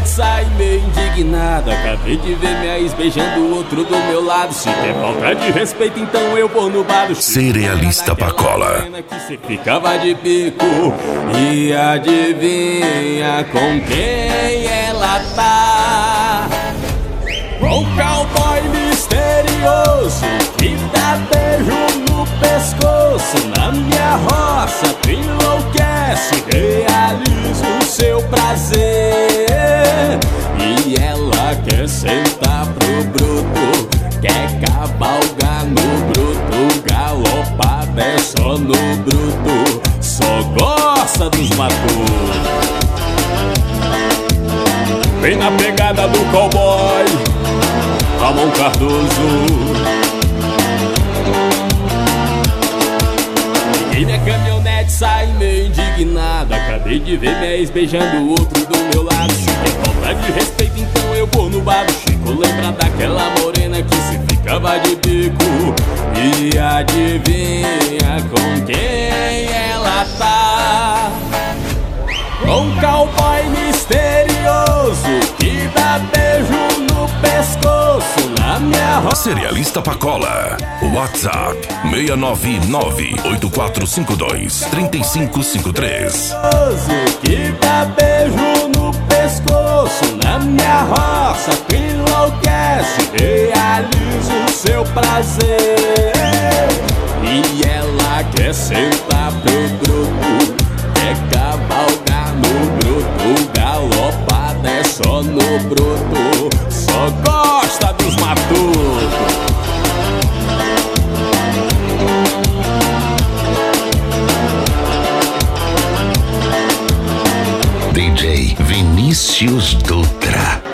sai meio indignada. Acabei de ver minha ex beijando o outro do meu lado. Se der falta de respeito, então eu vou no bar do Cerealista Pacola. Que cê ficava de bico. E adivinha com quem ela tá? Com um cowboy misterioso que dá beijo no pescoço. Na minha roça tu enlouquece, realiza o seu prazer. E ela quer sentar pro bruto, quer cavalgar no bruto. Galopada é só no bruto, só gosta dos matutos. Vem na pegada do cowboy Ramon Cardoso. E minha caminhonete sai meio indignada. Acabei de ver minha ex beijando o outro do meu lado. Se tem falta de respeito, então eu vou no bar do Chico. Lembra daquela morena que se ficava de bico. E adivinha com quem ela tá? Com um cowboy misterioso que dá beijo no pescoço. Na minha roça. Cerealista Pacola. WhatsApp 699-8452-3553. Que dá beijo no pescoço. Na minha roça tu enlouquece, realiza o seu prazer. E ela quer sentar pro bruto, quer cavalgar no bruto. Galopada é só no bruto, só gosta dos matutos. DJ Vinícius Dutra.